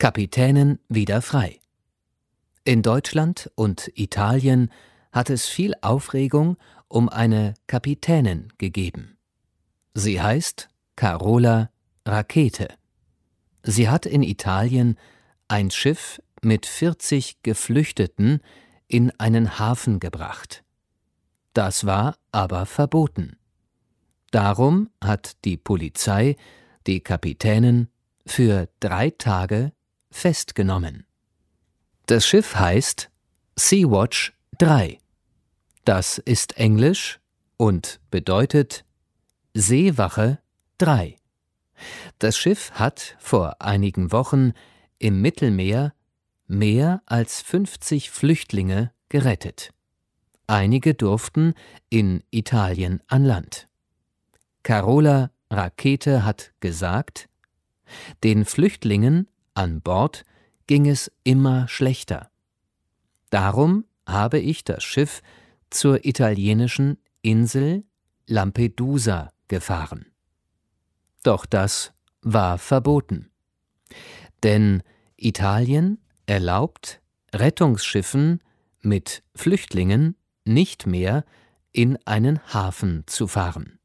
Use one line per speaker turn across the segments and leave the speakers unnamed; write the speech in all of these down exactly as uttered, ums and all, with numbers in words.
Kapitänin wieder frei. In Deutschland und Italien hat es viel Aufregung um eine Kapitänin gegeben. Sie heißt Carola Rackete. Sie hat in Italien ein Schiff mit vierzig Geflüchteten in einen Hafen gebracht. Das war aber verboten. Darum hat die Polizei die Kapitänin für drei Tage festgenommen. Das Schiff heißt Sea-Watch drei. Das ist Englisch und bedeutet Seewache drei. Das Schiff hat vor einigen Wochen im Mittelmeer mehr als fünfzig Flüchtlinge gerettet. Einige durften in Italien an Land. Carola Rackete hat gesagt, den Flüchtlingen an Bord ging es immer schlechter. Darum habe ich das Schiff zur italienischen Insel Lampedusa gefahren. Doch das war verboten. Denn Italien erlaubt Rettungsschiffen mit Flüchtlingen nicht mehr in einen Hafen zu fahren.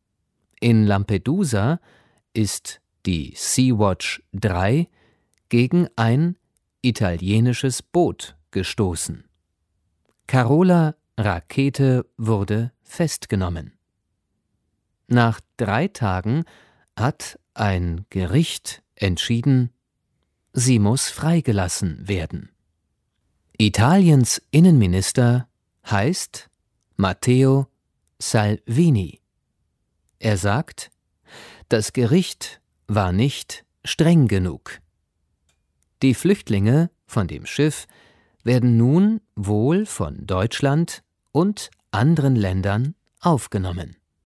In Lampedusa ist die Sea-Watch drei gegen ein italienisches Boot gestoßen. Carola Rackete wurde festgenommen. Nach drei Tagen hat ein Gericht entschieden, sie muss freigelassen werden. Italiens Innenminister heißt Matteo Salvini. Er sagt, das Gericht war nicht streng genug. Die Flüchtlinge von dem Schiff werden nun wohl von Deutschland und anderen Ländern aufgenommen.